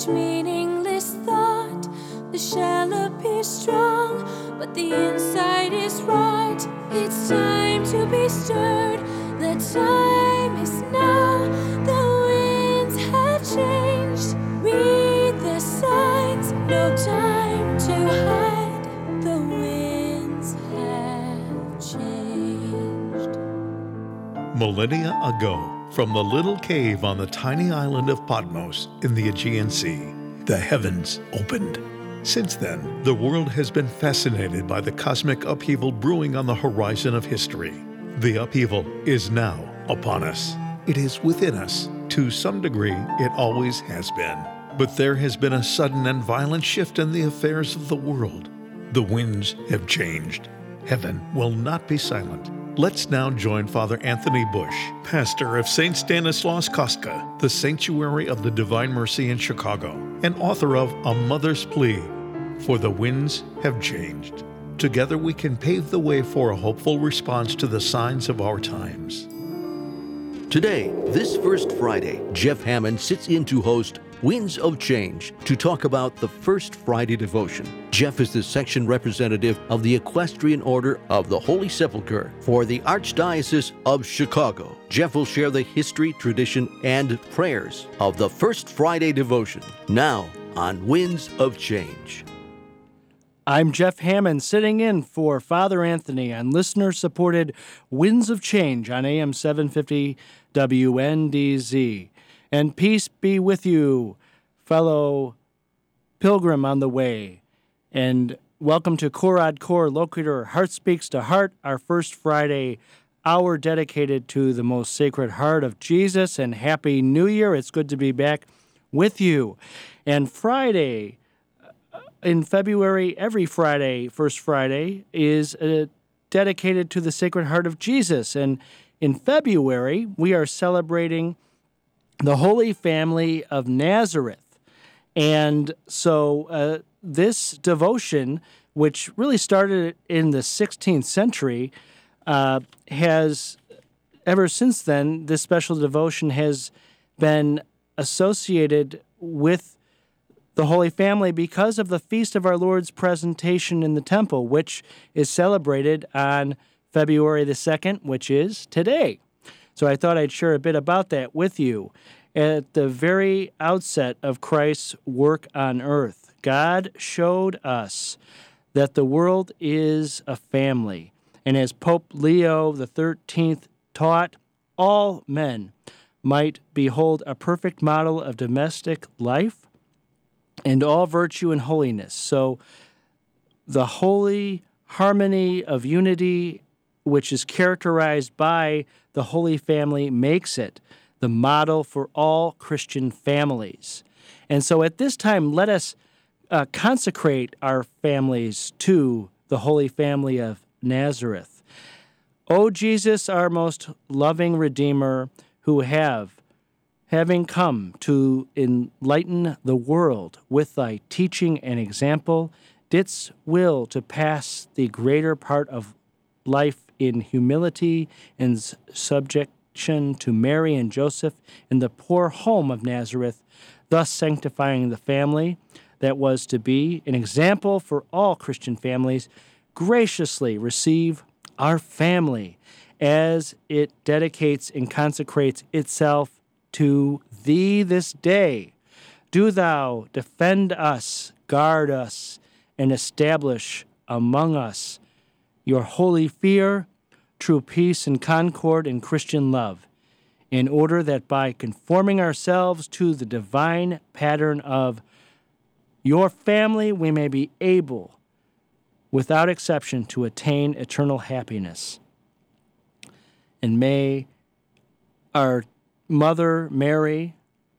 each meaningless thought. The shell appears strong, but the inside is rot. It's time to be stirred. The time is now. The winds have changed. Read the signs. No time to hide. The winds have changed. Millennia ago, from the little cave on the tiny island of Patmos in the Aegean Sea, the heavens opened. Since then, the world has been fascinated by the cosmic upheaval brewing on the horizon of history. The upheaval is now upon us. It is within us. To some degree, it always has been. But there has been a sudden and violent shift in the affairs of the world. The winds have changed. Heaven will not be silent. Let's now join Father Anthony Bush, pastor of St. Stanislaus Kostka, the Sanctuary of the Divine Mercy in Chicago, and author of A Mother's Plea, For the Winds Have Changed. Together we can pave the way for a hopeful response to the signs of our times. Today, this First Friday, Jeff Hammond sits in to host Winds of Change to talk about the First Friday devotion. Jeff is the section representative of the Equestrian Order of the Holy Sepulchre for the Archdiocese of Chicago. Jeff will share the history, tradition, and prayers of the First Friday devotion now on Winds of Change. I'm Jeff Hammond, sitting in for Father Anthony on listener-supported Winds of Change on AM 750 WNDZ. And peace be with you, fellow pilgrim on the way. And welcome to Korad Kor, locator Heart Speaks to Heart, our First Friday hour dedicated to the most sacred heart of Jesus. And Happy New Year. It's good to be back with you. And Friday, in February, every Friday, First Friday, is dedicated to the Sacred Heart of Jesus. And in February, we are celebrating the Holy Family of Nazareth. And so this devotion, which really started in the 16th century, has, ever since then, this special devotion has been associated with the Holy Family because of the Feast of Our Lord's Presentation in the Temple, which is celebrated on February the 2nd, which is today. So I thought I'd share a bit about that with you. At the very outset of Christ's work on earth, God showed us that the world is a family. And as Pope Leo XIII taught, all men might behold a perfect model of domestic life and all virtue and holiness. So the holy harmony of unity, which is characterized by the Holy Family, makes it the model for all Christian families. And so at this time, let us consecrate our families to the Holy Family of Nazareth. O Jesus, our most loving Redeemer, who having come to enlighten the world with thy teaching and example, didst will to pass the greater part of life in humility and subjection to Mary and Joseph in the poor home of Nazareth, thus sanctifying the family that was to be an example for all Christian families. Graciously receive our family as it dedicates and consecrates itself to thee this day. Do thou defend us, guard us, and establish among us your holy fear, true peace and concord and Christian love, in order that by conforming ourselves to the divine pattern of your family, we may be able, without exception, to attain eternal happiness. And may our Mother Mary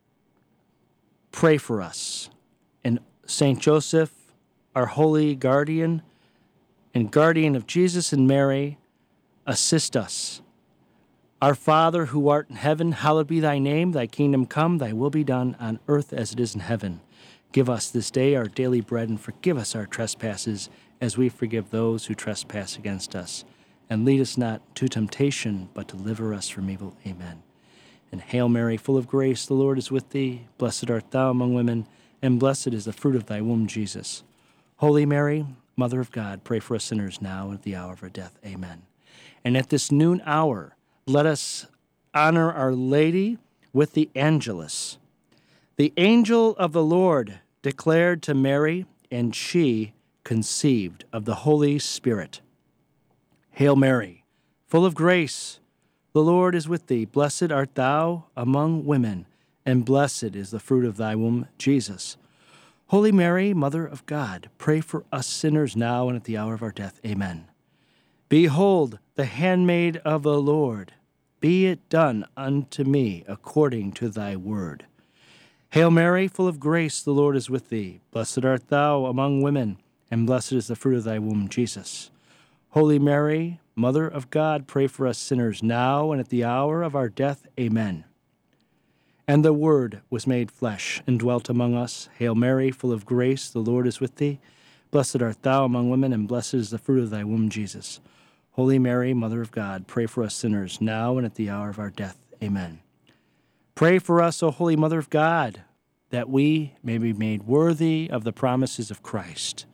pray for us, and Saint Joseph, our holy guardian and guardian of Jesus and Mary, assist us. Our Father, who art in heaven, hallowed be thy name. Thy kingdom come, thy will be done on earth as it is in heaven. Give us this day our daily bread, and forgive us our trespasses, as we forgive those who trespass against us. And lead us not to temptation, but deliver us from evil. Amen. And Hail Mary, full of grace, the Lord is with thee. Blessed art thou among women, and blessed is the fruit of thy womb, Jesus. Holy Mary, Mother of God, pray for us sinners now and at the hour of our death. Amen. And at this noon hour, let us honor Our Lady with the Angelus. The angel of the Lord declared to Mary, and she conceived of the Holy Spirit. Hail Mary, full of grace, the Lord is with thee. Blessed art thou among women, and blessed is the fruit of thy womb, Jesus. Holy Mary, Mother of God, pray for us sinners now and at the hour of our death. Amen. Behold, the handmaid of the Lord. Be it done unto me according to thy word. Hail Mary, full of grace, the Lord is with thee. Blessed art thou among women, and blessed is the fruit of thy womb, Jesus. Holy Mary, Mother of God, pray for us sinners now and at the hour of our death. Amen. And the Word was made flesh and dwelt among us. Hail Mary, full of grace, the Lord is with thee. Blessed art thou among women, and blessed is the fruit of thy womb, Jesus. Holy Mary, Mother of God, pray for us sinners now and at the hour of our death. Amen. Pray for us, O Holy Mother of God, that we may be made worthy of the promises of Christ.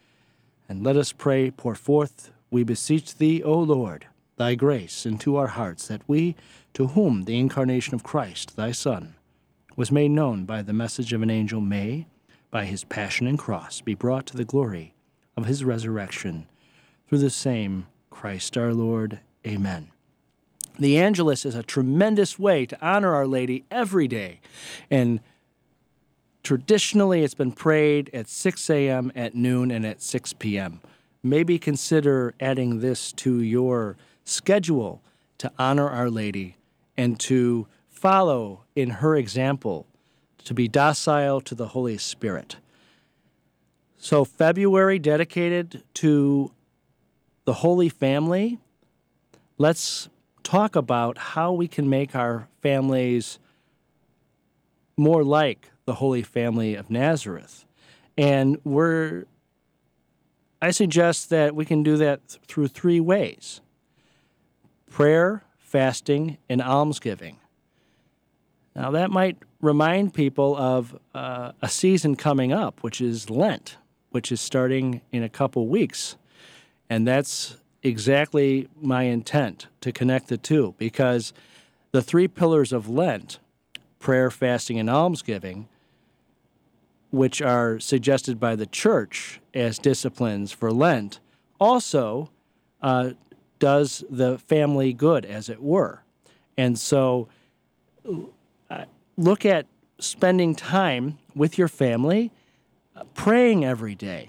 And let us pray, pour forth, we beseech thee, O Lord, thy grace into our hearts, that we, to whom the incarnation of Christ, thy Son, was made known by the message of an angel, may, by his passion and cross, be brought to the glory of his resurrection, through the same Christ our Lord. Amen. The Angelus is a tremendous way to honor Our Lady every day, and traditionally it's been prayed at 6 a.m., at noon, and at 6 p.m. Maybe consider adding this to your schedule to honor Our Lady and to follow in her example, to be docile to the Holy Spirit. So February dedicated to the Holy Family. Let's talk about how we can make our families more like the Holy Family of Nazareth. And I suggest that we can do that through 3 ways: prayer, fasting, and almsgiving. Now, that might remind people of a season coming up, which is Lent, which is starting in a couple weeks. And that's exactly my intent, to connect the two, because the 3 pillars of Lent, prayer, fasting, and almsgiving, which are suggested by the Church as disciplines for Lent, also does the family good, as it were. And so look at spending time with your family, praying every day,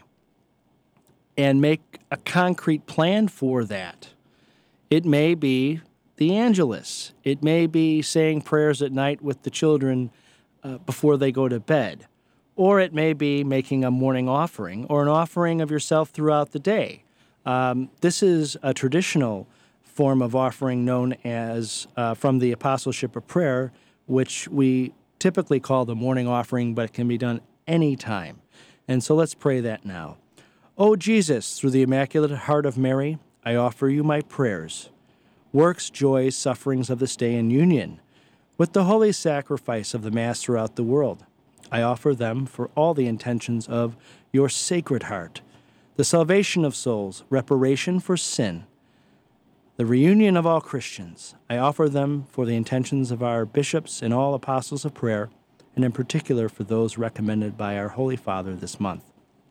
and make a concrete plan for that. It may be the Angelus. It may be saying prayers at night with the children before they go to bed. Or it may be making a morning offering or an offering of yourself throughout the day. This is a traditional form of offering known as, from the Apostleship of Prayer, which we typically call the morning offering, but it can be done any time. And so let's pray that now. O Jesus, through the Immaculate Heart of Mary, I offer you my prayers, works, joys, sufferings of this day in union with the holy sacrifice of the Mass throughout the world. I offer them for all the intentions of your Sacred Heart, the salvation of souls, reparation for sin, the reunion of all Christians. I offer them for the intentions of our bishops and all apostles of prayer, and in particular for those recommended by our Holy Father this month.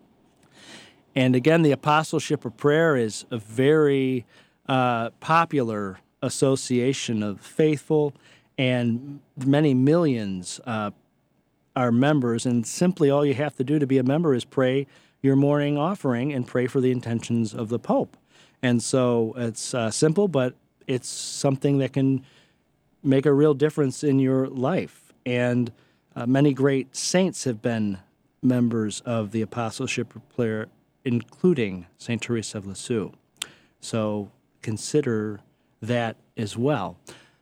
And again, the Apostleship of Prayer is a very popular association of faithful, and many millions are members, and simply all you have to do to be a member is pray your morning offering and pray for the intentions of the Pope. And so it's simple, but it's something that can make a real difference in your life. And many great saints have been members of the Apostleship of Prayer, including St. Teresa of Lisieux. So consider that as well.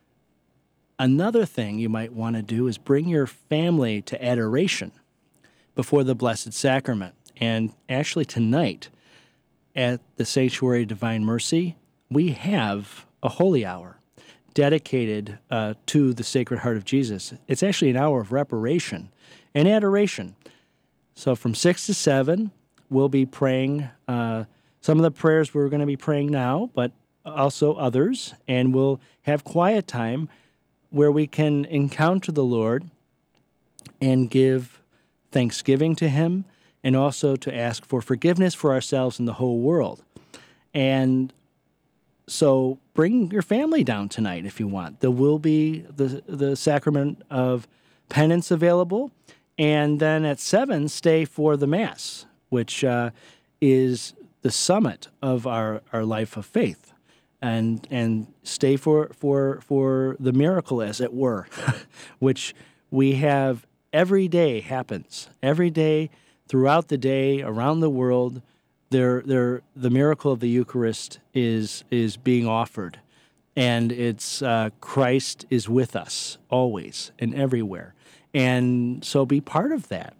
Another thing you might want to do is bring your family to adoration before the Blessed Sacrament. And actually tonight at the Sanctuary of Divine Mercy, we have a holy hour dedicated to the Sacred Heart of Jesus. It's actually an hour of reparation and adoration. So from 6 to 7, we'll be praying some of the prayers we're going to be praying now, but also others, and we'll have quiet time where we can encounter the Lord and give thanksgiving to Him, and also to ask for forgiveness for ourselves and the whole world. And so bring your family down tonight if you want. There will be the sacrament of penance available, and then at 7, stay for the Mass, which is the summit of our life of faith, and stay for the miracle, as it were, which we have every day happens. Every day, throughout the day, around the world, the miracle of the Eucharist is being offered, and it's Christ is with us always and everywhere, and so be part of that.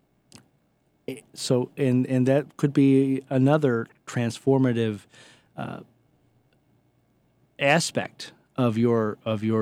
So, and that could be another transformative aspect of your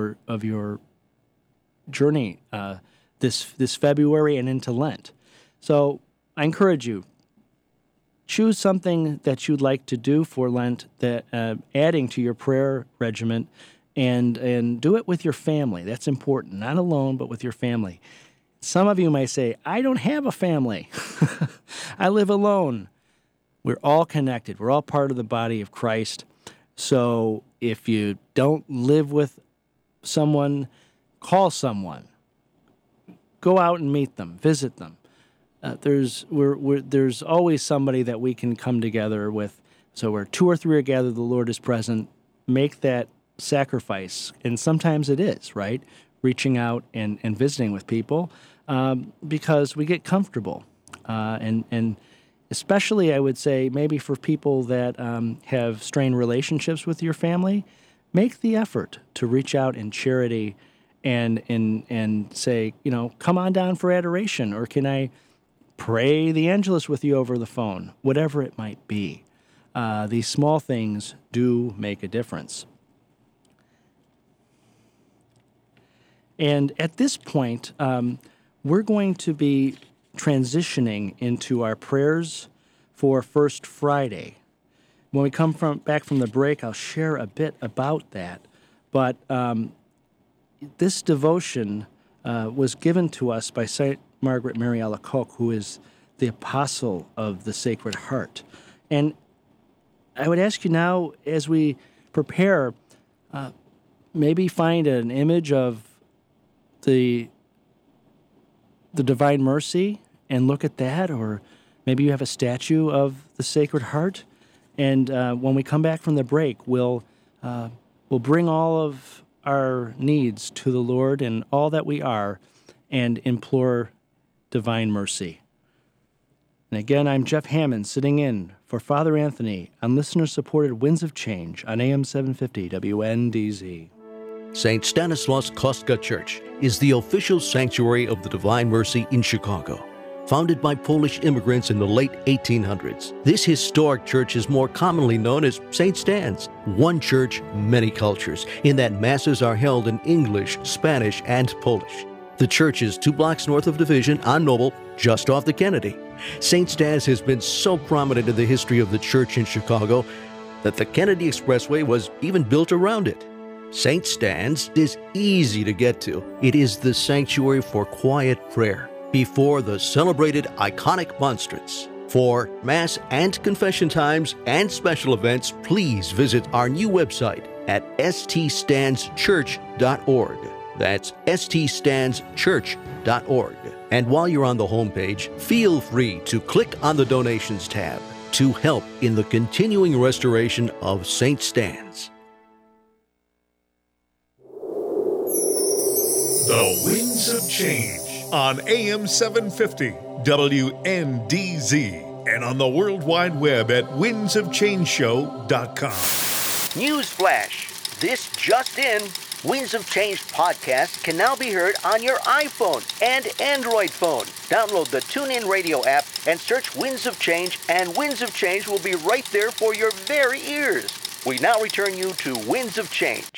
journey this February and into Lent. So, I encourage you, choose something that you'd like to do for Lent, that adding to your prayer regimen, and do it with your family. That's important, not alone, but with your family. Some of you may say, I don't have a family. I live alone. We're all connected. We're all part of the body of Christ. So if you don't live with someone, call someone. Go out and meet them. Visit them. There's always somebody that we can come together with. So where 2 or 3 are gathered, the Lord is present. Make that sacrifice. And sometimes it is, right? Reaching out and visiting with people. Because we get comfortable, and especially, I would say, maybe for people that have strained relationships with your family, make the effort to reach out in charity and say, come on down for adoration, or can I pray the Angelus with you over the phone, whatever it might be. These small things do make a difference. And at this point, we're going to be transitioning into our prayers for First Friday. When we come back from the break, I'll share a bit about that. But this devotion was given to us by St. Margaret Mary Alacoque, who is the apostle of the Sacred Heart. And I would ask you now, as we prepare, maybe find an image of the Divine Mercy and look at that, or maybe you have a statue of the Sacred Heart. And when we come back from the break, we'll bring all of our needs to the Lord and all that we are, and implore divine mercy. And again, I'm Jeff Hammond, sitting in for Father Anthony on listener-supported Winds of Change on AM 750 WNDZ. St. Stanislaus Kostka Church is the official sanctuary of the Divine Mercy in Chicago. Founded by Polish immigrants in the late 1800s, this historic church is more commonly known as St. Stan's. One church, many cultures, in that Masses are held in English, Spanish, and Polish. The church is 2 blocks north of Division on Noble, just off the Kennedy. St. Stan's has been so prominent in the history of the church in Chicago that the Kennedy Expressway was even built around it. St. Stan's is easy to get to. It is the sanctuary for quiet prayer before the celebrated iconic monstrance. For Mass and confession times and special events, please visit our new website at ststanschurch.org. That's ststanschurch.org. And while you're on the homepage, feel free to click on the Donations tab to help in the continuing restoration of St. Stan's. The Winds of Change on AM 750 WNDZ and on the World Wide Web at windsofchangeshow.com. News flash. This just in. Winds of Change podcast can now be heard on your iPhone and Android phone. Download the TuneIn Radio app and search Winds of Change, and Winds of Change will be right there for your very ears. We now return you to Winds of Change.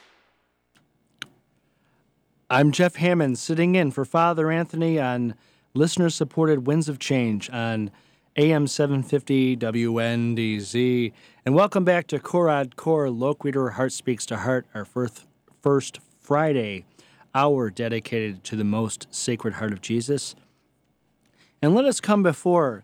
I'm Jeff Hammond, sitting in for Father Anthony on listener-supported Winds of Change on AM 750 WNDZ. And welcome back to Korad Kor, Loquitur, Heart Speaks to Heart, our first Friday hour dedicated to the most sacred heart of Jesus. And let us come before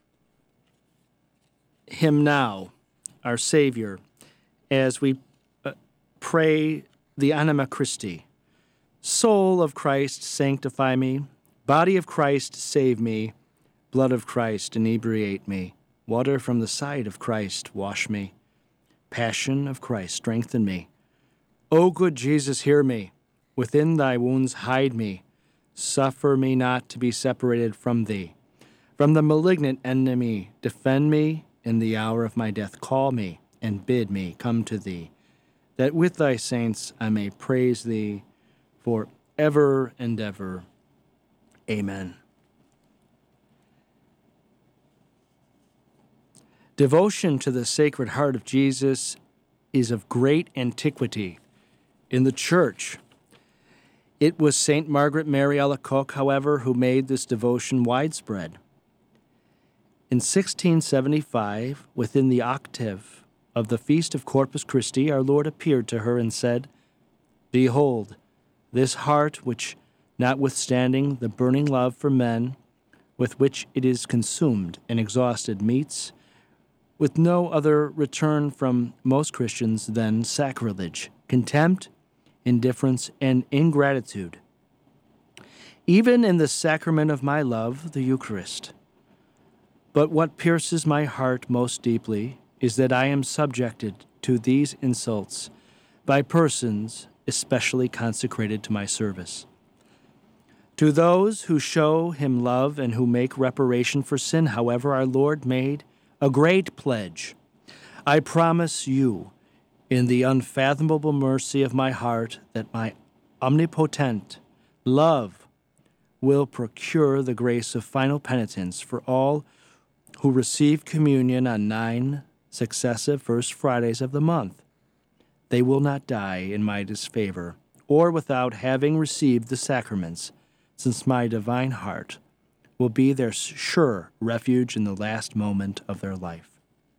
him now, our Savior, as we pray the Anima Christi. Soul of Christ, sanctify me. Body of Christ, save me. Blood of Christ, inebriate me. Water from the side of Christ, wash me. Passion of Christ, strengthen me. O good Jesus, hear me. Within thy wounds hide me. Suffer me not to be separated from thee. From the malignant enemy, defend me. In the hour of my death, call me and bid me come to thee, that with thy saints I may praise thee for ever and ever. Amen. Devotion to the Sacred Heart of Jesus is of great antiquity in the Church. It was St. Margaret Mary Alacoque, however, who made this devotion widespread. In 1675, within the octave of the Feast of Corpus Christi, our Lord appeared to her and said, Behold, this heart which, notwithstanding the burning love for men, with which it is consumed and exhausted, meets with no other return from most Christians than sacrilege, contempt, indifference, and ingratitude. Even in the sacrament of my love, the Eucharist. But what pierces my heart most deeply is that I am subjected to these insults by persons especially consecrated to my service. To those who show him love and who make reparation for sin, however, our Lord made a great pledge. I promise you, in the unfathomable mercy of my heart, that my omnipotent love will procure the grace of final penitence for all who receive communion on 9 successive first Fridays of the month. They will not die in my disfavor, or without having received the sacraments, since my divine heart will be their sure refuge in the last moment of their life.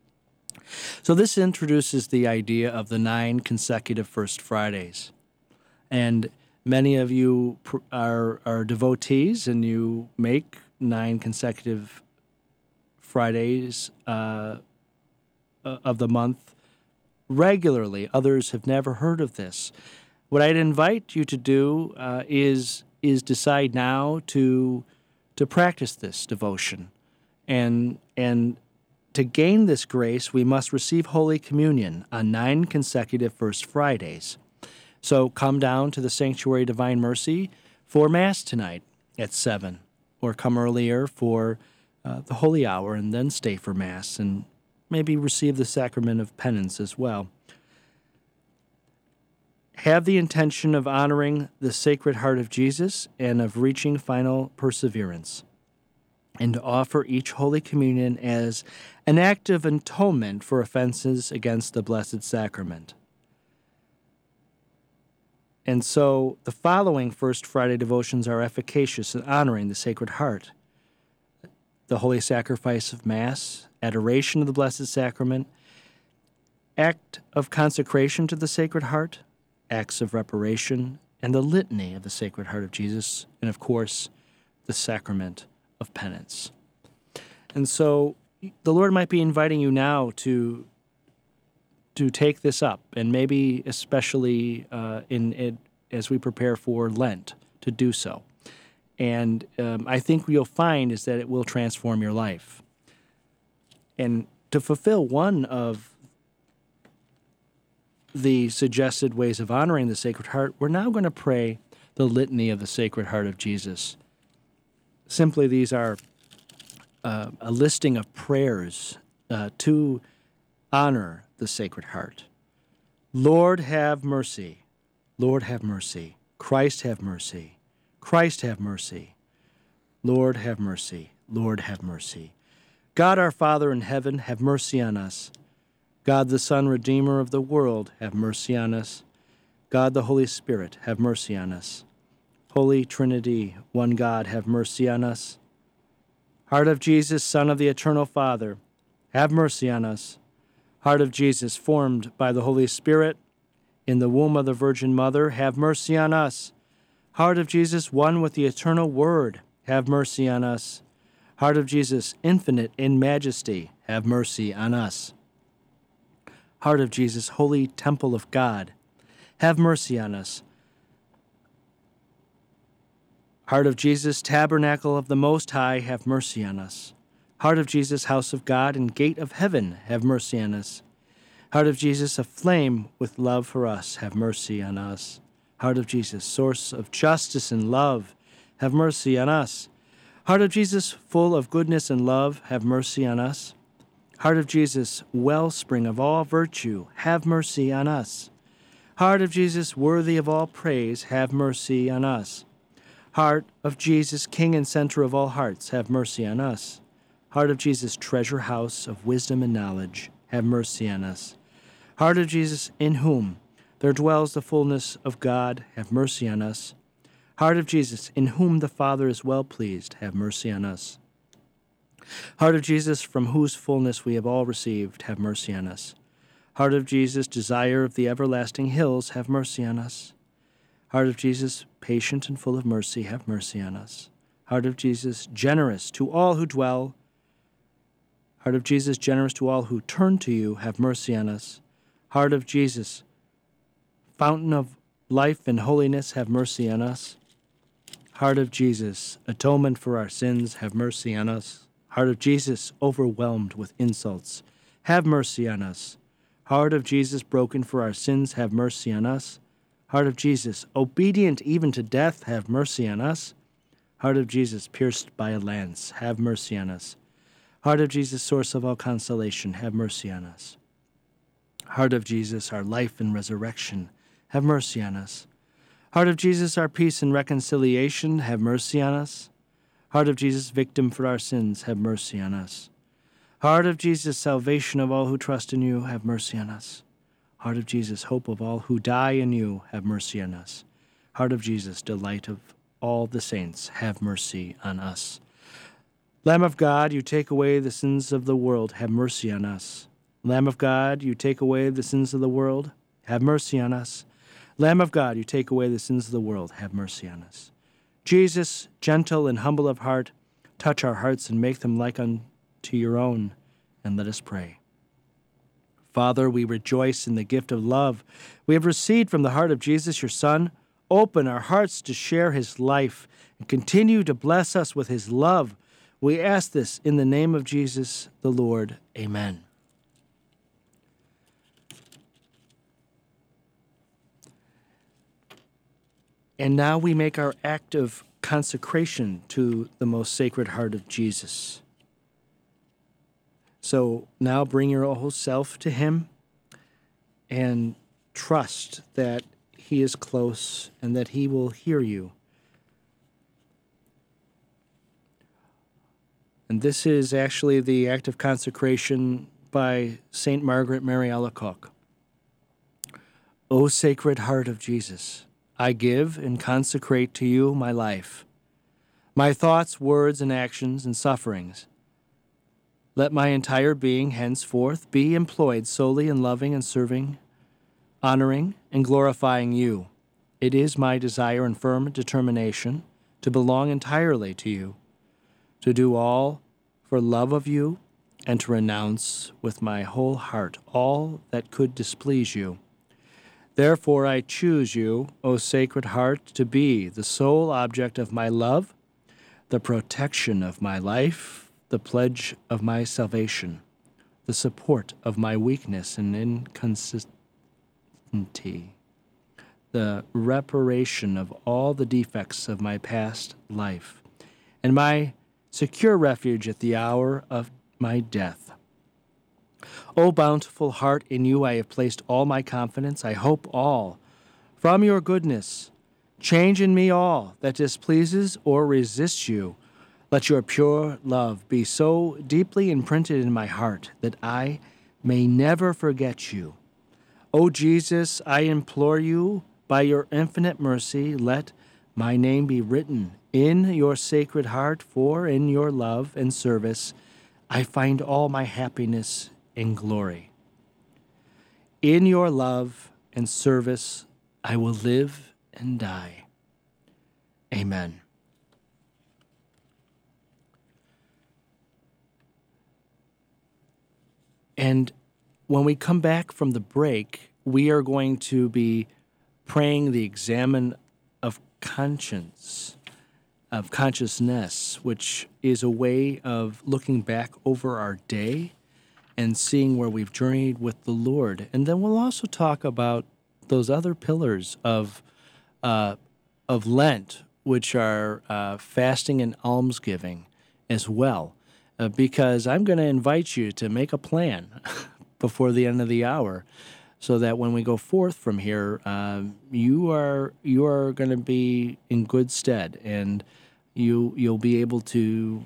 So this introduces the idea of the 9 consecutive First Fridays. And many of you are devotees, and you make 9 consecutive Fridays of the month regularly. Others have never heard of this. What I'd invite you to do is decide now to practice this devotion, and to gain this grace, we must receive Holy Communion on 9 consecutive First Fridays. So come down to the Sanctuary Divine Mercy for Mass tonight at 7, or come earlier for the Holy Hour and then stay for Mass and maybe receive the Sacrament of Penance as well. Have the intention of honoring the Sacred Heart of Jesus and of reaching final perseverance, and to offer each Holy Communion as an act of atonement for offenses against the Blessed Sacrament. And so the following First Friday devotions are efficacious in honoring the Sacred Heart: the Holy Sacrifice of Mass, adoration of the Blessed Sacrament, act of consecration to the Sacred Heart, acts of reparation, and the litany of the Sacred Heart of Jesus, and of course, the Sacrament of Penance. And so the Lord might be inviting you now to take this up, and maybe especially as we prepare for Lent, to do so. And I think what you'll find is that it will transform your life. And to fulfill one of the suggested ways of honoring the Sacred Heart, we're now going to pray the Litany of the Sacred Heart of Jesus. Simply, these are a listing of prayers to honor the Sacred Heart. Lord, have mercy. Lord, have mercy. Christ, have mercy. Christ, have mercy. Lord, have mercy. Lord, have mercy. God, our Father in heaven, have mercy on us. God, the Son, Redeemer of the world, have mercy on us. God, the Holy Spirit, have mercy on us. Holy Trinity, one God, have mercy on us. Heart of Jesus, Son of the Eternal Father, have mercy on us. Heart of Jesus, formed by the Holy Spirit in the womb of the Virgin Mother, have mercy on us. Heart of Jesus, one with the eternal Word, have mercy on us. Heart of Jesus, infinite in majesty, have mercy on us. Heart of Jesus, holy temple of God, have mercy on us. Heart of Jesus, tabernacle of the Most High, have mercy on us. Heart of Jesus, house of God and gate of heaven, have mercy on us. Heart of Jesus, aflame with love for us, have mercy on us. Heart of Jesus, source of justice and love, have mercy on us. Heart of Jesus, full of goodness and love, have mercy on us. Heart of Jesus, wellspring of all virtue, have mercy on us. Heart of Jesus, worthy of all praise, have mercy on us. Heart of Jesus, King and center of all hearts, have mercy on us. Heart of Jesus, treasure house of wisdom and knowledge, have mercy on us. Heart of Jesus, in whom there dwells the fullness of God, have mercy on us. Heart of Jesus, in whom the Father is well pleased, have mercy on us. Heart of Jesus, from whose fullness we have all received, have mercy on us. Heart of Jesus, desire of the everlasting hills, have mercy on us. Heart of Jesus, patient and full of mercy, have mercy on us. Heart of Jesus, generous to all who dwell. Heart of Jesus, generous to all who turn to you, have mercy on us. Heart of Jesus, fountain of life and holiness, have mercy on us. Heart of Jesus, atonement for our sins, have mercy on us. Heart of Jesus, overwhelmed with insults, have mercy on us. Heart of Jesus, broken for our sins, have mercy on us. Heart of Jesus, obedient even to death, have mercy on us. Heart of Jesus, pierced by a lance, have mercy on us. Heart of Jesus, source of all consolation, have mercy on us. Heart of Jesus, our life and resurrection, have mercy on us. Heart of Jesus, our peace and reconciliation, have mercy on us. Heart of Jesus, victim for our sins, have mercy on us. Heart of Jesus, salvation of all who trust in you, have mercy on us. Heart of Jesus, hope of all who die in you, have mercy on us. Heart of Jesus, delight of all the saints, have mercy on us. Lamb of God, you take away the sins of the world, have mercy on us. Lamb of God, you take away the sins of the world, have mercy on us. Lamb of God, you take away the sins of the world, have mercy on us. Jesus, gentle and humble of heart, touch our hearts and make them like unto your own, and let us pray. Father, we rejoice in the gift of love we have received from the heart of Jesus, your Son. Open our hearts to share his life and continue to bless us with his love. We ask this in the name of Jesus the Lord. Amen. And now we make our act of consecration to the most sacred heart of Jesus. So now bring your whole self to him and trust that he is close and that he will hear you. And this is actually the act of consecration by St. Margaret Mary Alacoque. O Sacred Heart of Jesus, I give and consecrate to you my life, my thoughts, words, and actions and sufferings. Let my entire being henceforth be employed solely in loving and serving, honoring and glorifying you. It is my desire and firm determination to belong entirely to you, to do all for love of you, and to renounce with my whole heart all that could displease you. Therefore I choose you, O Sacred Heart, to be the sole object of my love, the protection of my life, the pledge of my salvation, the support of my weakness and inconsistency, the reparation of all the defects of my past life, and my secure refuge at the hour of my death. O bountiful heart, in you I have placed all my confidence. I hope all from your goodness. Change in me all that displeases or resists you. Let your pure love be so deeply imprinted in my heart that I may never forget you. O Jesus, I implore you, by your infinite mercy, let my name be written In your sacred heart, for in your love and service, I find all my happiness and glory. In your love and service, I will live and die. Amen. And when we come back from the break, we are going to be praying the examen of conscience, of consciousness, which is a way of looking back over our day and seeing where we've journeyed with the Lord. And then we'll also talk about those other pillars of Lent, which are fasting and almsgiving as well, because I'm going to invite you to make a plan before the end of the hour, so that when we go forth from here, you are going to be in good stead, and you'll be able to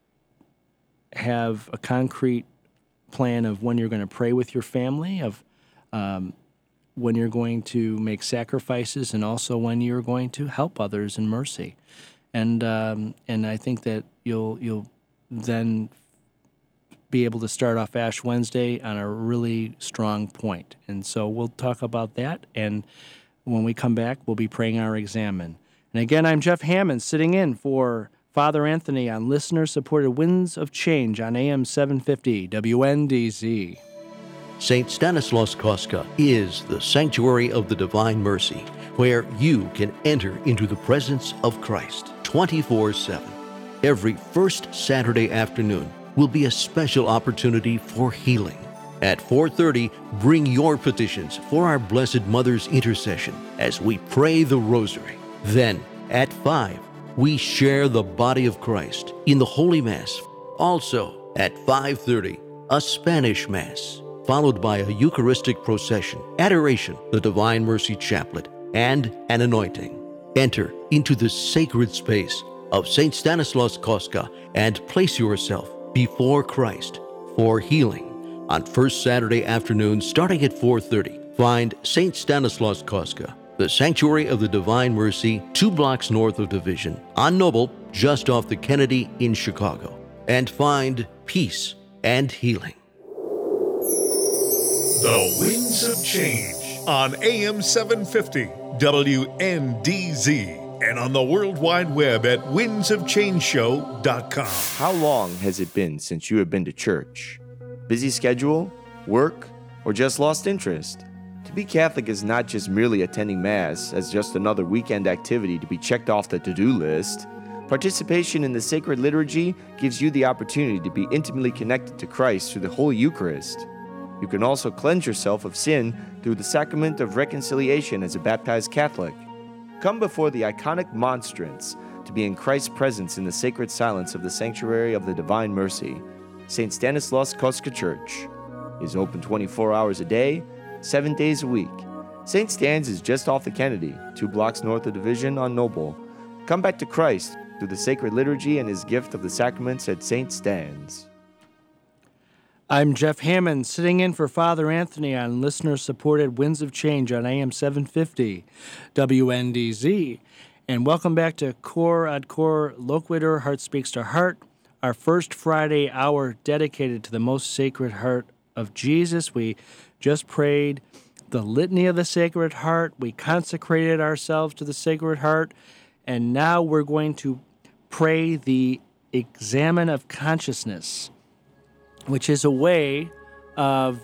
have a concrete plan of when you're going to pray with your family, of when you're going to make sacrifices, and also when you're going to help others in mercy. And I think that you'll then be able to start off Ash Wednesday on a really strong point. And so we'll talk about that, and when we come back, we'll be praying our examen. And again, I'm Jeff Hammond, sitting in for Father Anthony on listener-supported Winds of Change on AM 750 WNDZ. St. Stanislaus Kostka is the sanctuary of the Divine Mercy, where you can enter into the presence of Christ 24/7. Every first Saturday afternoon will be a special opportunity for healing. At 4:30, bring your petitions for our Blessed Mother's intercession as we pray the Rosary. Then, at 5, we share the body of Christ in the Holy Mass. Also, at 5:30, a Spanish Mass, followed by a Eucharistic procession, adoration, the Divine Mercy Chaplet, and an anointing. Enter into the sacred space of St. Stanislaus Kostka and place yourself before Christ for healing. On first Saturday afternoon, starting at 4:30, find St. Stanislaus Kostka, the Sanctuary of the Divine Mercy, 2 blocks north of Division, on Noble, just off the Kennedy in Chicago, and find peace and healing. The Winds of Change on AM 750 WNDZ and on the World Wide Web at windsofchangeshow.com. How long has it been since you have been to church? Busy schedule, work, or just lost interest? To be Catholic is not just merely attending Mass as just another weekend activity to be checked off the to-do list. Participation in the sacred liturgy gives you the opportunity to be intimately connected to Christ through the Holy Eucharist. You can also cleanse yourself of sin through the sacrament of reconciliation as a baptized Catholic. Come before the iconic monstrance to be in Christ's presence in the sacred silence of the Sanctuary of the Divine Mercy. St. Stanislaus Kostka Church is open 24 hours a day, 7 days a week. St. Stan's is just off the Kennedy, 2 blocks north of Division on Noble. Come back to Christ through the sacred liturgy and his gift of the sacraments at St. Stan's. I'm Jeff Hammond, sitting in for Father Anthony on listener-supported Winds of Change on AM 750 WNDZ. And welcome back to Cor ad Cor Loquitur, Heart Speaks to Heart, our first Friday hour dedicated to the most sacred heart of Jesus. We just prayed the Litany of the Sacred Heart. We consecrated ourselves to the Sacred Heart. And now we're going to pray the Examen of Consciousness, which is a way of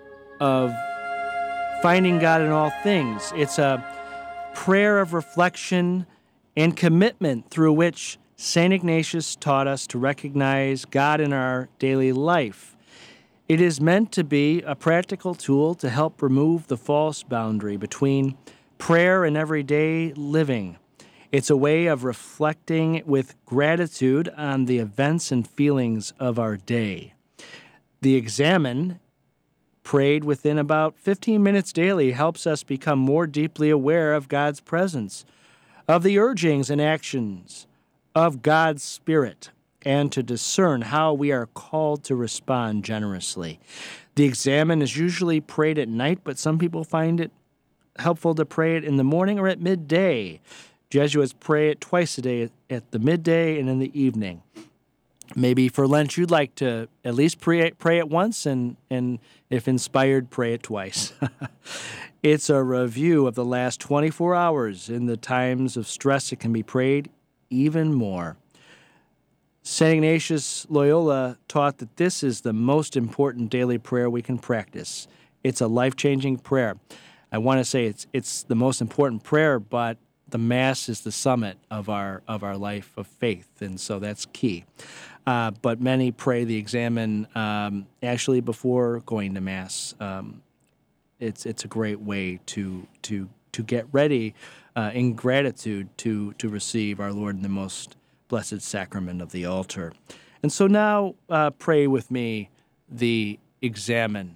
finding God in all things. It's a prayer of reflection and commitment through which St. Ignatius taught us to recognize God in our daily life. It is meant to be a practical tool to help remove the false boundary between prayer and everyday living. It's a way of reflecting with gratitude on the events and feelings of our day. The Examen, prayed within about 15 minutes daily, helps us become more deeply aware of God's presence, of the urgings and actions of God's Spirit, and to discern how we are called to respond generously. The Examen is usually prayed at night, but some people find it helpful to pray it in the morning or at midday. Jesuits pray it twice a day, at the midday and in the evening. Maybe for Lent you'd like to at least pray it once, and if inspired, pray it twice. It's a review of the last 24 hours. In the times of stress, it can be prayed even more. St. Ignatius Loyola taught that this is the most important daily prayer we can practice. It's a life-changing prayer. I want to say it's the most important prayer, but the Mass is the summit of our life of faith, and so that's key. But many pray the Examen actually before going to Mass. It's a great way to get ready in gratitude to receive our Lord in the most blessed sacrament of the altar. And so now pray with me the Examen.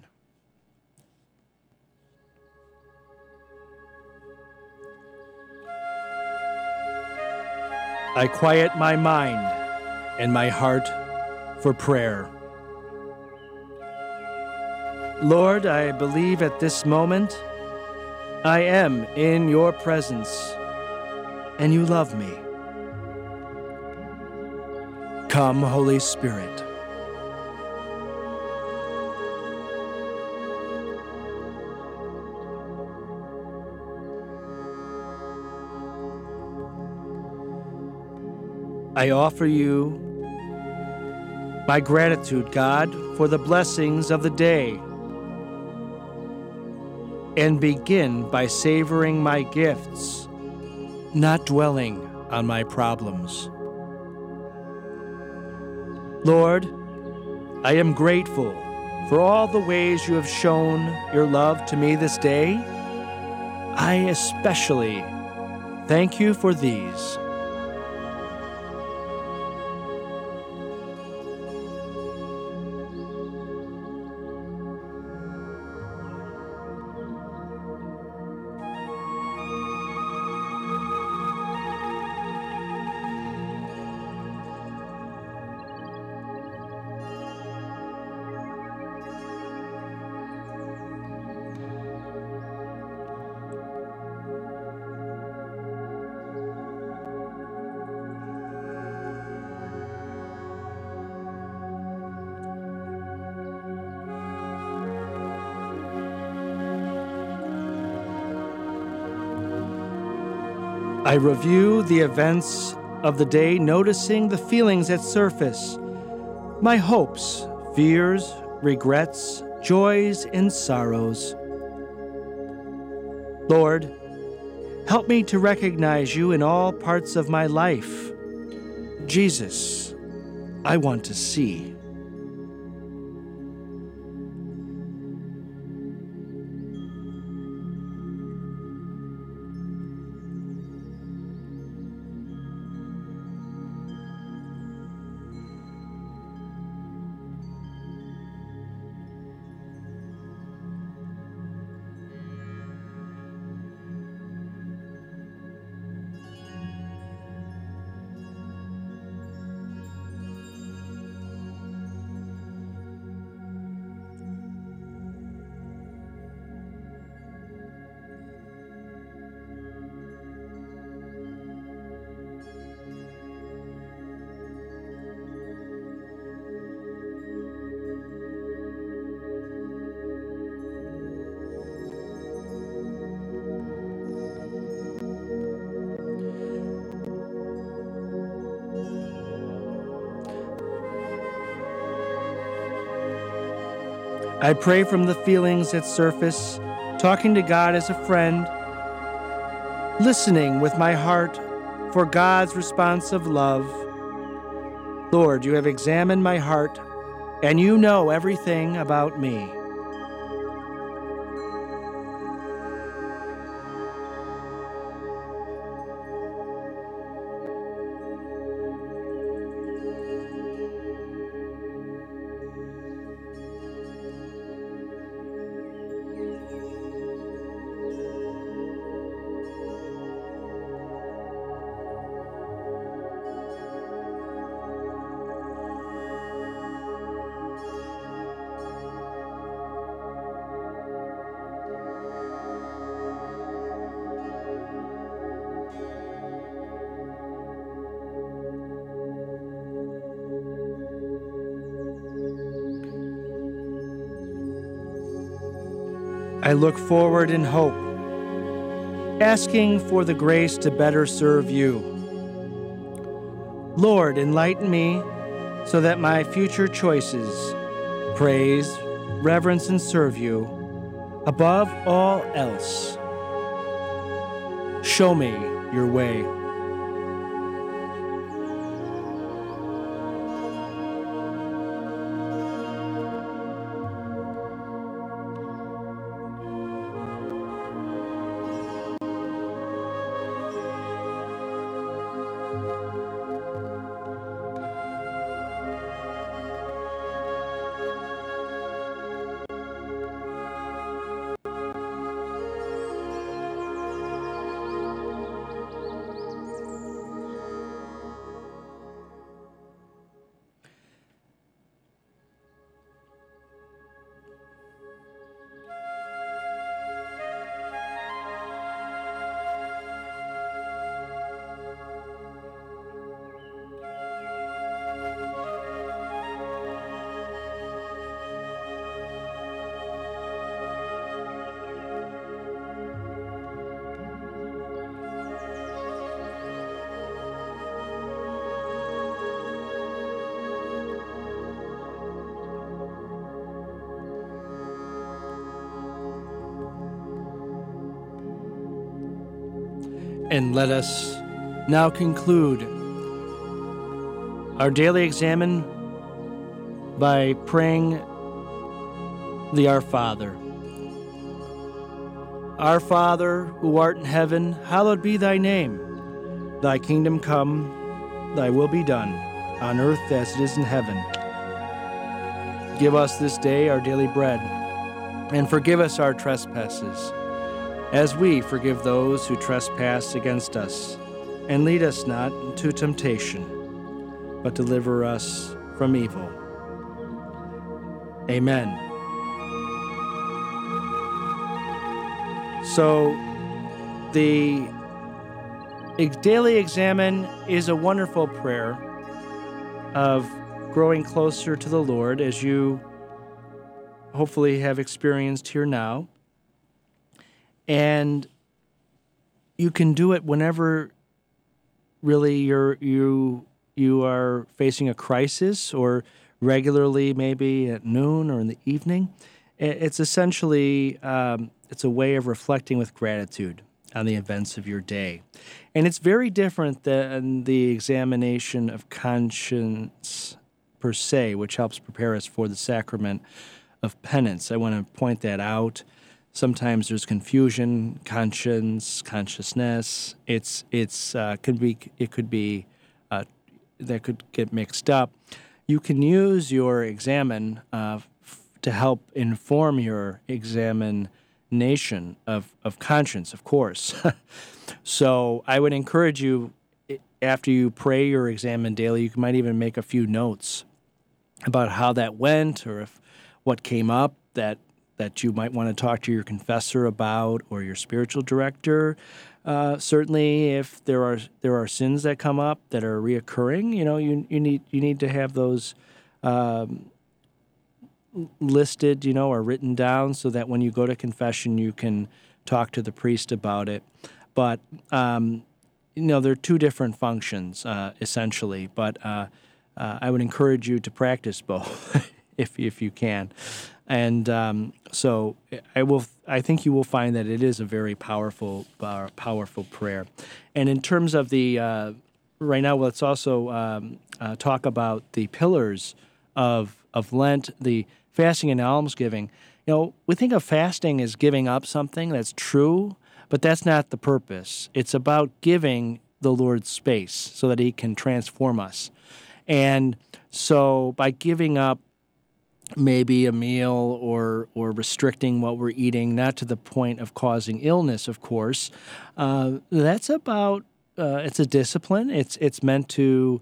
I quiet my mind and my heart for prayer. Lord, I believe at this moment I am in your presence, and you love me. Come, Holy Spirit. I offer you my gratitude, God, for the blessings of the day, and begin by savoring my gifts, not dwelling on my problems. Lord, I am grateful for all the ways you have shown your love to me this day. I especially thank you for these. I review the events of the day, noticing the feelings that surface, my hopes, fears, regrets, joys, and sorrows. Lord, help me to recognize you in all parts of my life. Jesus, I want to see. I pray from the feelings that surface, talking to God as a friend, listening with my heart for God's response of love. Lord, you have examined my heart, and you know everything about me. I look forward in hope, asking for the grace to better serve you. Lord, enlighten me so that my future choices praise, reverence, and serve you above all else. Show me your way. And let us now conclude our daily examen by praying the Our Father. Our Father, who art in heaven, hallowed be thy name. Thy kingdom come, thy will be done, on earth as it is in heaven. Give us this day our daily bread, and forgive us our trespasses, as we forgive those who trespass against us. And lead us not into temptation, but deliver us from evil. Amen. So, the daily examen is a wonderful prayer of growing closer to the Lord, as you hopefully have experienced here now. And you can do it whenever really you are facing a crisis, or regularly maybe at noon or in the evening. It's essentially it's a way of reflecting with gratitude on the events of your day. And it's very different than the examination of conscience per se, which helps prepare us for the sacrament of penance. I want to point that out. Sometimes there's confusion, conscience, consciousness. It could be that could get mixed up. You can use your examen to help inform your examination of conscience, of course. So I would encourage you, after you pray your examen daily, you might even make a few notes about how that went, or if what came up that you might want to talk to your confessor about, or your spiritual director. Certainly, if there are sins that come up that are reoccurring, you need to have those listed, or written down, so that when you go to confession, you can talk to the priest about it. But there are two different functions essentially. But I would encourage you to practice both if you can. And so I think you will find that it is a very powerful prayer. And in terms of the right now, let's also talk about the pillars of Lent, the fasting and almsgiving. We think of fasting as giving up something. That's true, but that's not the purpose. It's about giving the Lord space so that He can transform us. And so by giving up maybe a meal or restricting what we're eating, not to the point of causing illness, of course. That's about it's a discipline. It's meant to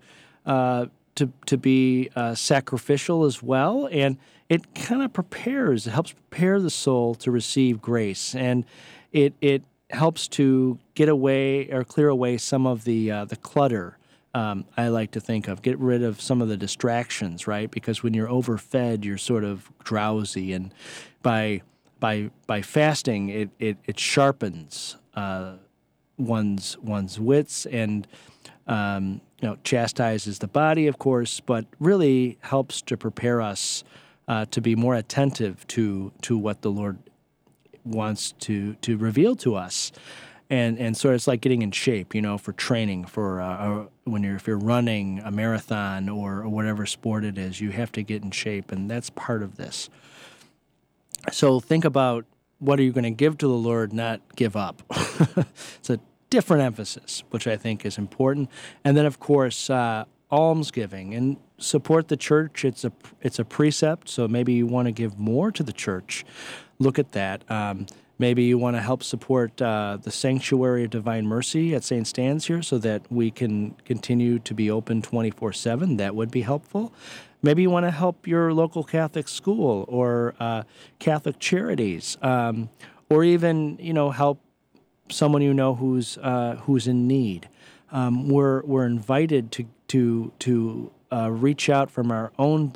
be sacrificial as well, and it kind of helps prepare the soul to receive grace, and it helps to get away or clear away some of the clutter. I like to think of, get rid of some of the distractions, right? Because when you're overfed, you're sort of drowsy, and by by fasting, it sharpens one's wits and chastises the body, of course, but really helps to prepare us to be more attentive to what the Lord wants to reveal to us. And so it's like getting in shape, for training, for if you're running a marathon or whatever sport it is, you have to get in shape, and that's part of this. So think about, what are you going to give to the Lord, not give up. It's a different emphasis, which I think is important. And then, of course, almsgiving and support the church. It's a precept, so maybe you want to give more to the church. Look at that. Maybe you want to help support the Sanctuary of Divine Mercy at St. Stan's here so that we can continue to be open 24/7. That would be helpful. Maybe you want to help your local Catholic school or Catholic charities, or even help someone who's in need. We're invited to reach out from our own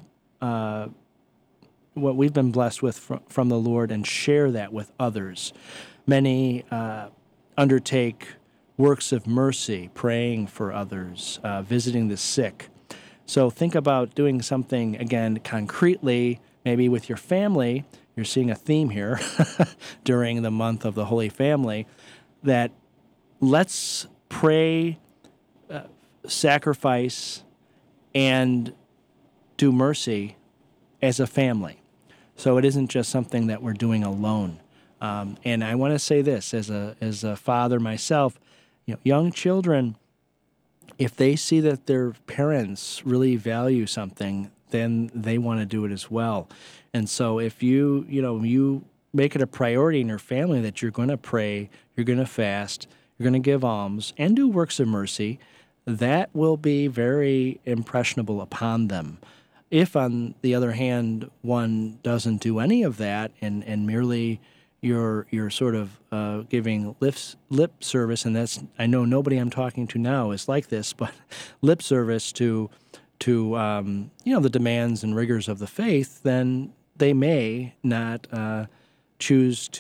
what we've been blessed with from the Lord and share that with others. Many undertake works of mercy, praying for others, visiting the sick. So think about doing something, again, concretely, maybe with your family. You're seeing a theme here during the month of the Holy Family, that let's pray, sacrifice, and do mercy as a family. So it isn't just something that we're doing alone. And I want to say this, as a father myself, young children, if they see that their parents really value something, then they want to do it as well. And so if you make it a priority in your family that you're going to pray, you're going to fast, you're going to give alms, and do works of mercy, that will be very impressionable upon them. If, on the other hand, one doesn't do any of that and merely you're sort of giving lip service, and that's, I know nobody I'm talking to now is like this, but lip service to the demands and rigors of the faith, then they may not choose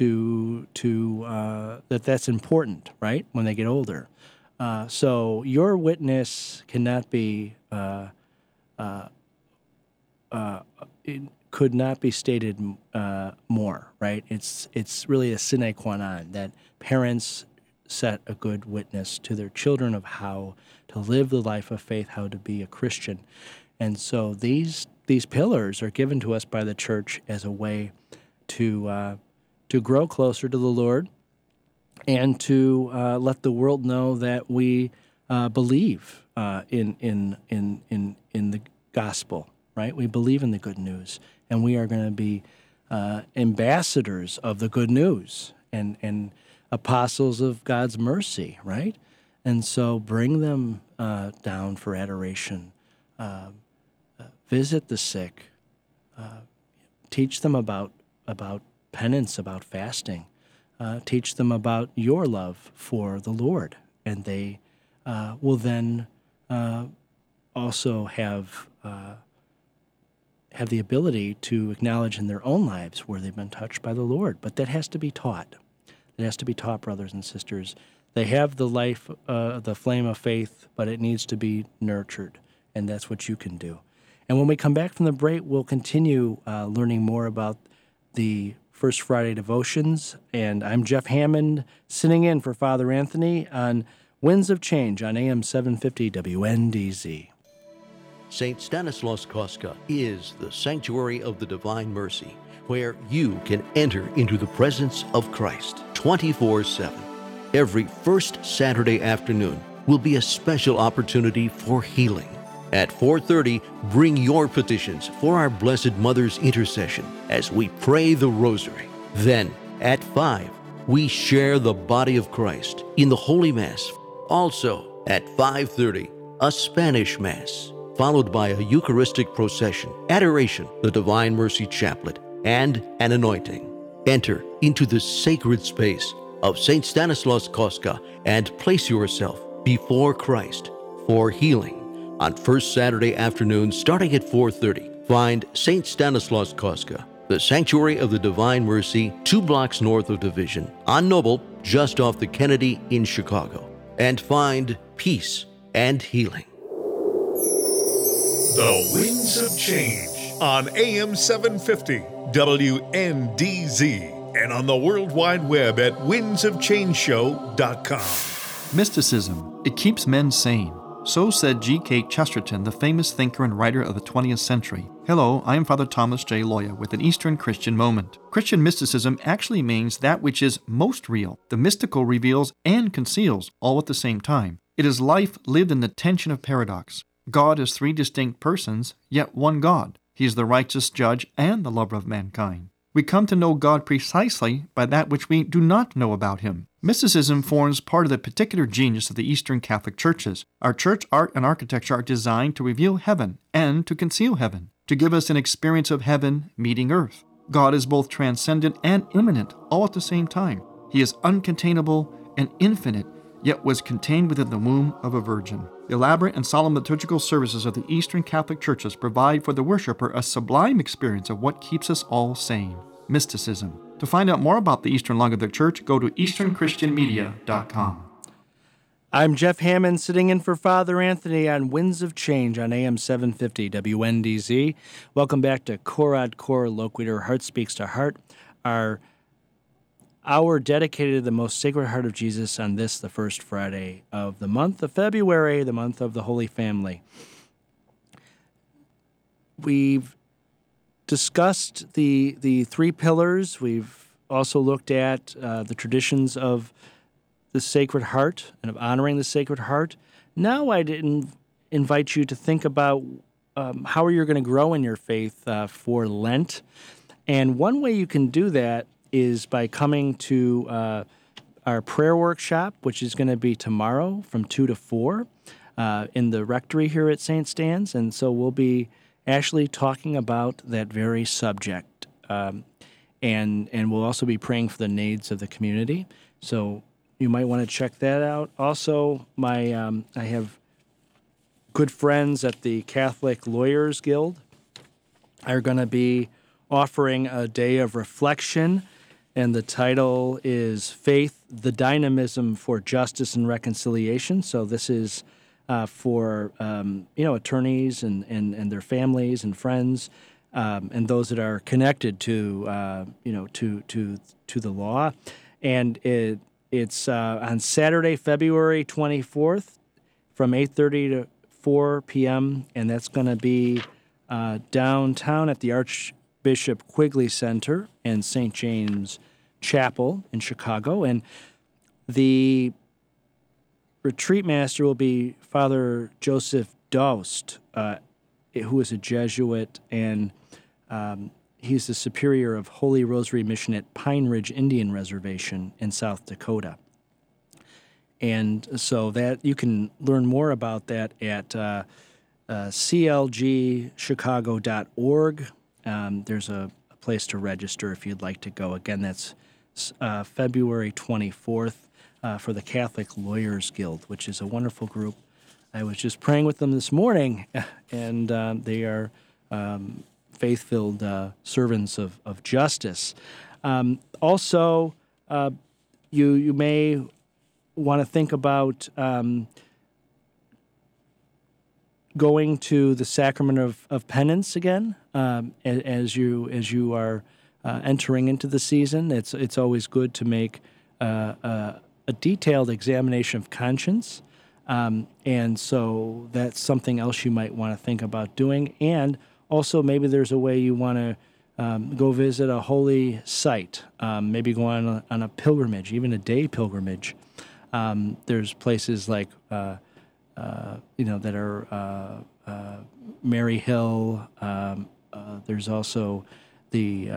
that's important, right, when they get older. So your witness cannot be it could not be stated more, right? It's really a sine qua non that parents set a good witness to their children of how to live the life of faith, how to be a Christian. And so these pillars are given to us by the church as a way to grow closer to the Lord and to let the world know that we believe in the gospel. Right? We believe in the good news, and we are going to be ambassadors of the good news and apostles of God's mercy, right? And so bring them down for adoration. Visit the sick. Teach them about penance, about fasting. Teach them about your love for the Lord, and they will then also have the ability to acknowledge in their own lives where they've been touched by the Lord. But that has to be taught. It has to be taught, brothers and sisters. They have the life, the flame of faith, but it needs to be nurtured, and that's what you can do. And when we come back from the break, we'll continue learning more about the First Friday devotions. And I'm Jeff Hammond, sitting in for Father Anthony on Winds of Change on AM 750 WNDZ. St. Stanislaus Kostka is the sanctuary of the Divine Mercy, where you can enter into the presence of Christ 24/7. Every first Saturday afternoon will be a special opportunity for healing. At 4:30, bring your petitions for our Blessed Mother's intercession as we pray the Rosary. Then, at 5, we share the body of Christ in the Holy Mass. Also, at 5:30, a Spanish Mass, followed by a Eucharistic procession, adoration, the Divine Mercy Chaplet, and an anointing. Enter into the sacred space of St. Stanislaus Kostka and place yourself before Christ for healing. On first Saturday afternoon, starting at 4:30, find St. Stanislaus Kostka, the Sanctuary of the Divine Mercy, 2 blocks north of Division, on Noble, just off the Kennedy in Chicago. And find peace and healing. The Winds of Change on AM 750 WNDZ and on the World Wide Web at windsofchangeshow.com. Mysticism, it keeps men sane. So said G.K. Chesterton, the famous thinker and writer of the 20th century. Hello, I am Father Thomas J. Loya with an Eastern Christian Moment. Christian mysticism actually means that which is most real. The mystical reveals and conceals all at the same time. It is life lived in the tension of paradox. God is 3 distinct persons, yet one God. He is the righteous judge and the lover of mankind. We come to know God precisely by that which we do not know about Him. Mysticism forms part of the particular genius of the Eastern Catholic churches. Our church art and architecture are designed to reveal heaven and to conceal heaven, to give us an experience of heaven meeting earth. God is both transcendent and immanent all at the same time. He is uncontainable and infinite, yet was contained within the womb of a virgin. The elaborate and solemn liturgical services of the Eastern Catholic churches provide for the worshiper a sublime experience of what keeps us all sane: mysticism. To find out more about the Eastern lung of the church, go to easternchristianmedia.com. I'm Jeff Hammond, sitting in for Father Anthony on Winds of Change on AM 750 WNDZ. Welcome back to Cor Ad Cor Loquitur, Heart Speaks to Heart, our hour dedicated to the most sacred heart of Jesus on this, the first Friday of the month of February, the month of the Holy Family. We've discussed the 3 pillars. We've also looked at the traditions of the Sacred Heart and of honoring the Sacred Heart. Now I'd invite you to think about how you're going to grow in your faith for Lent. And one way you can do that is by coming to our prayer workshop, which is going to be tomorrow from 2 to 4 in the rectory here at St. Stan's. And so we'll be actually talking about that very subject. And we'll also be praying for the needs of the community. So you might want to check that out. Also, I have good friends at the Catholic Lawyers Guild are going to be offering a day of reflection, and the title is Faith, the Dynamism for Justice and Reconciliation. So this is for attorneys and their families and friends and those that are connected to the law. And it's on Saturday, February 24th from 8:30 to 4 p.m., and that's going to be downtown at the Archbishop Quigley Center and St. James Chapel in Chicago. And the retreat master will be Father Joseph Dost, who is a Jesuit, and he's the superior of Holy Rosary Mission at Pine Ridge Indian Reservation in South Dakota. And so that you can learn more about that at clgchicago.org. There's a place to register if you'd like to go. Again, that's February 24th for the Catholic Lawyers Guild, which is a wonderful group. I was just praying with them this morning, and they are faith-filled servants of justice. Also, you may want to think about going to the sacrament of penance again as you are entering into the season. It's always good to make a detailed examination of conscience, and so that's something else you might want to think about doing. And also, maybe there's a way you want to go visit a holy site, maybe go on a pilgrimage, even a day pilgrimage. There's places like that are Mary Hill. There's also the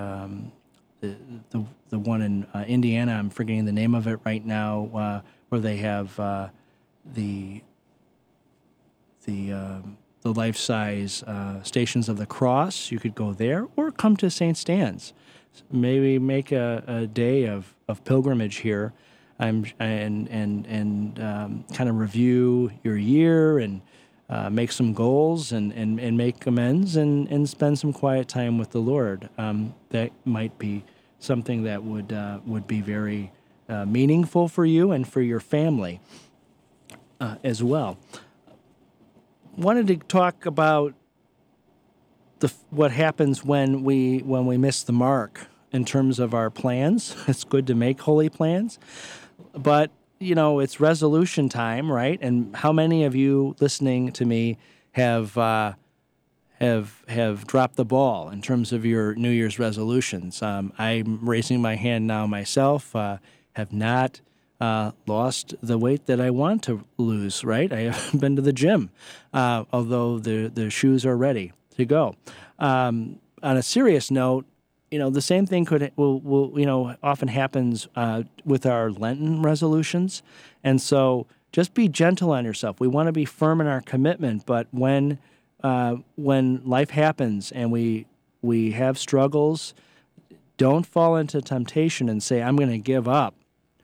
one in Indiana. I'm forgetting the name of it right now, where they have the life-size Stations of the Cross. You could go there, or come to St. Stan's. Maybe make a day of pilgrimage here, and kind of review your year and make some goals and make amends and spend some quiet time with the Lord. That might be something that would be very meaningful for you and for your family as well. Wanted to talk about what happens when we miss the mark in terms of our plans. It's good to make holy plans, but it's resolution time, right? And how many of you listening to me have dropped the ball in terms of your New Year's resolutions? I'm raising my hand now myself. Have not lost the weight that I want to lose, right? I haven't been to the gym, although the shoes are ready to go. On a serious note, the same thing will often happens with our Lenten resolutions, and so just be gentle on yourself. We want to be firm in our commitment, but when life happens and we have struggles, don't fall into temptation and say, "I'm going to give up."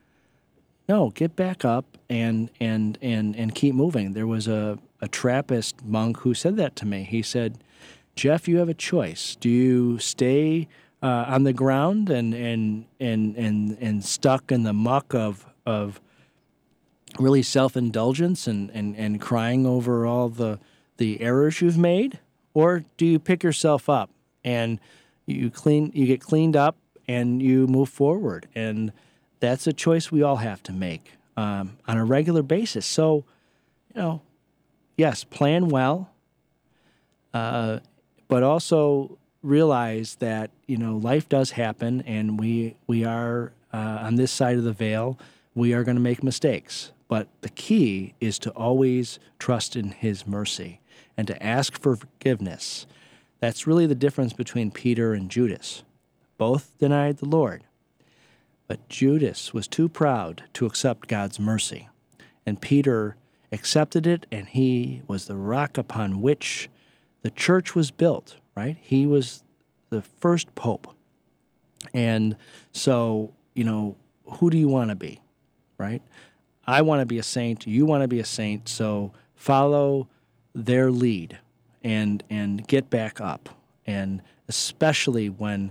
No, get back up and keep moving. There was a Trappist monk who said that to me. He said, "Jeff, you have a choice. Do you stay on the ground and stuck in the muck of really self-indulgence and crying over all the errors you've made, or do you pick yourself up and you get cleaned up and you move forward?" And that's a choice we all have to make on a regular basis. So, yes, plan well, but also realize that life does happen, and we are on this side of the veil. We are going to make mistakes, but the key is to always trust in His mercy and to ask for forgiveness. That's really the difference between Peter and Judas. Both denied the Lord, but Judas was too proud to accept God's mercy, and Peter accepted it, and he was the rock upon which the church was built, right? He was the first pope. And so, who do you want to be, right? I want to be a saint. You want to be a saint. So follow their lead and get back up. And especially when,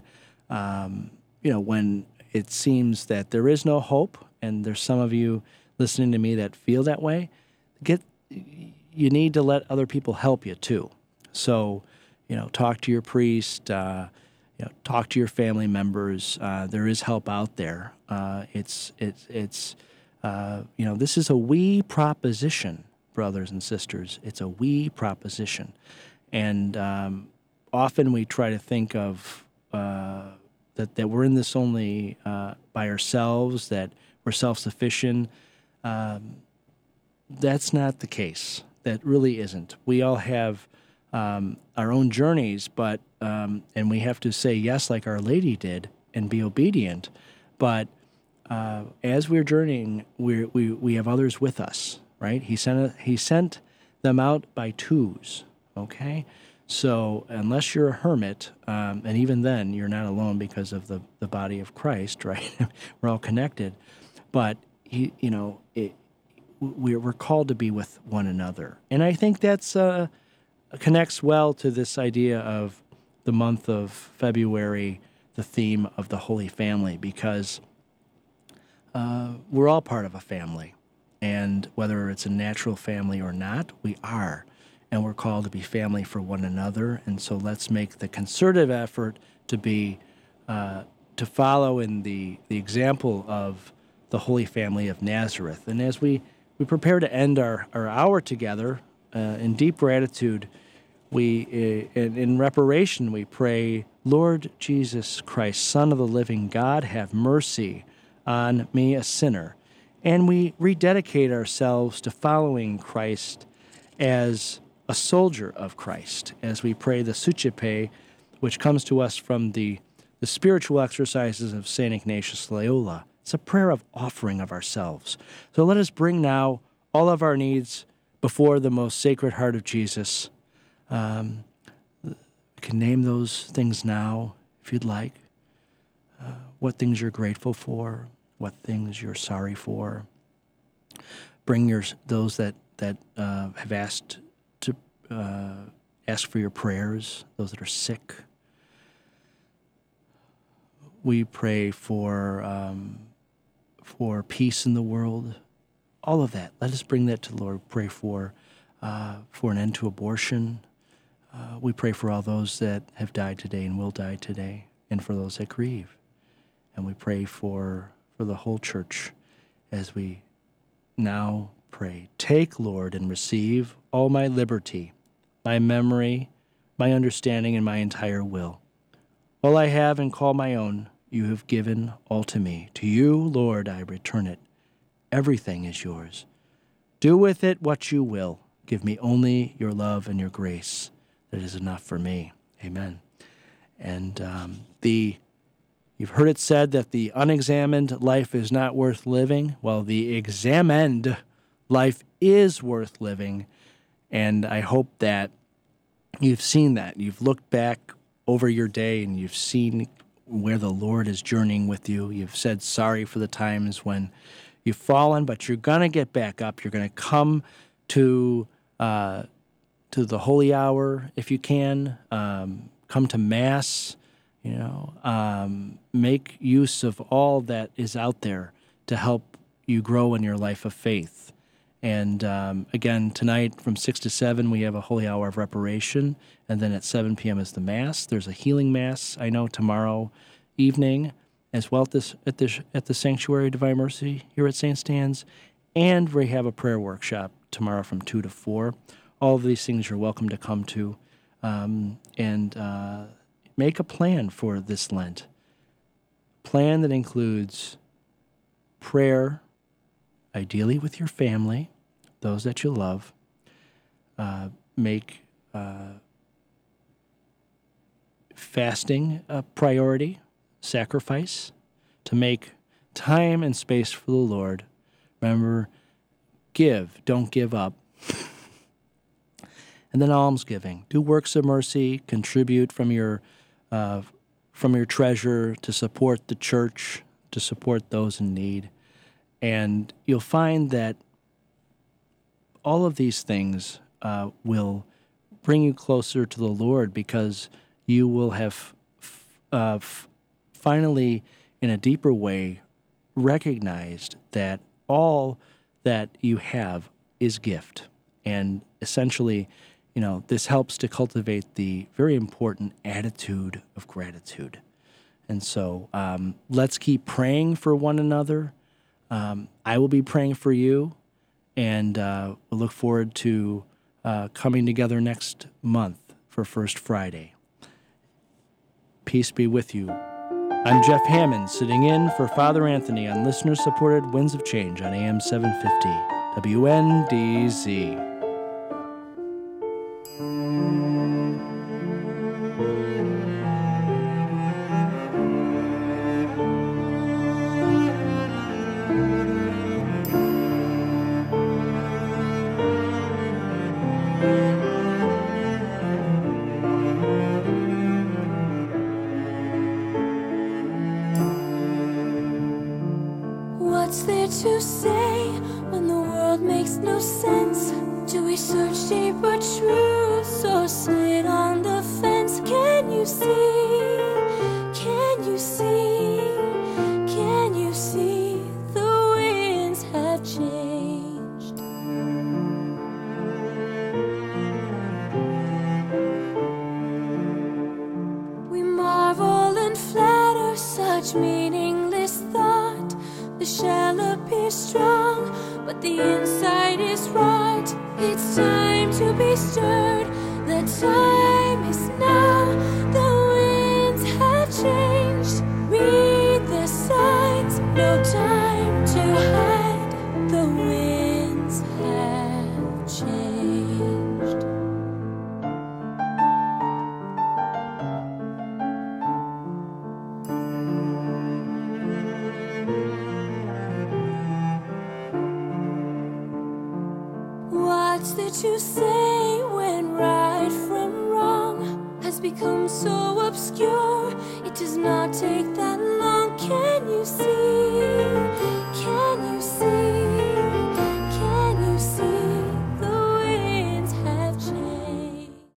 when it seems that there is no hope, and there's some of you listening to me that feel that way, you need to let other people help you too. So, talk to your priest, talk to your family members. There is help out there. This is a we proposition, brothers and sisters. It's a we proposition. And often we try to think of that we're in this only by ourselves, that we're self-sufficient. That's not the case. That really isn't. We all have our own journeys, but and we have to say yes like Our Lady did and be obedient. But as we're journeying, we have others with us, right? He sent them out by twos, okay? So unless you're a hermit, and even then you're not alone because of the body of Christ, right? We're all connected, but we're called to be with one another, and I think that's connects well to this idea of the month of February, the theme of the Holy Family, because we're all part of a family, and whether it's a natural family or not, we are. And we're called to be family for one another. And so let's make the concerted effort to be to follow in the example of the Holy Family of Nazareth. And as we prepare to end our hour together in deep gratitude, in reparation, we pray, Lord Jesus Christ, Son of the living God, have mercy on me, a sinner. And we rededicate ourselves to following Christ as a soldier of Christ, as we pray the Sucipe, which comes to us from the spiritual exercises of St. Ignatius Loyola. It's a prayer of offering of ourselves. So let us bring now all of our needs before the most sacred heart of Jesus. We can name those things now, if you'd like. What things you're grateful for, what things you're sorry for. Bring those that have asked to ask for your prayers, those that are sick. We pray for peace in the world. All of that. Let us bring that to the Lord. Pray for an end to abortion. We pray for all those that have died today and will die today, and for those that grieve. And we pray for the whole church as we now pray. Take, Lord, and receive all my liberty, my memory, my understanding, and my entire will. All I have and call my own, you have given all to me. To you, Lord, I return it. Everything is yours. Do with it what you will. Give me only your love and your grace. That is enough for me. Amen. And you've heard it said that the unexamined life is not worth living. Well, the examined life is worth living. And I hope that you've seen that. You've looked back over your day and you've seen where the Lord is journeying with you. You've said sorry for the times when you've fallen, but you're going to get back up. You're going to come to the holy hour if you can. Come to Mass. Make use of all that is out there to help you grow in your life of faith. And again, tonight from 6 to 7, we have a holy hour of reparation. And then at 7 p.m. is the Mass. There's a healing Mass, I know, tomorrow evening, as well at the Sanctuary of Divine Mercy here at St. Stan's. And we have a prayer workshop tomorrow from 2 to 4. All of these things you're welcome to come to. And make a plan for this Lent. Plan that includes prayer, ideally with your family, those that you love. Make fasting a priority, sacrifice, to make time and space for the Lord. Remember, give, don't give up. And then almsgiving. Do works of mercy, contribute from your treasure to support the church, to support those in need. And you'll find that all of these things will bring you closer to the Lord, because you will have finally, in a deeper way, recognized that all that you have is gift. And essentially, this helps to cultivate the very important attitude of gratitude. And so let's keep praying for one another. I will be praying for you, and we'll look forward to coming together next month for First Friday. Peace be with you. I'm Jeff Hammond, sitting in for Father Anthony on listener-supported Winds of Change on AM 750, WNDZ. What's there to say when the world makes no sense? Do we search deeper truths or sit on the fence? Can you see? Can you see? Can you see the winds have changed? We marvel and flatter such meaningless thought. The shell appears strong, but the inside is rot. It's time to be stirred. The time is now. The winds have changed. Read the signs. No time to hide. The winds have changed. What's there to say when right from wrong has become so obscure? It does not take that long. Can you see?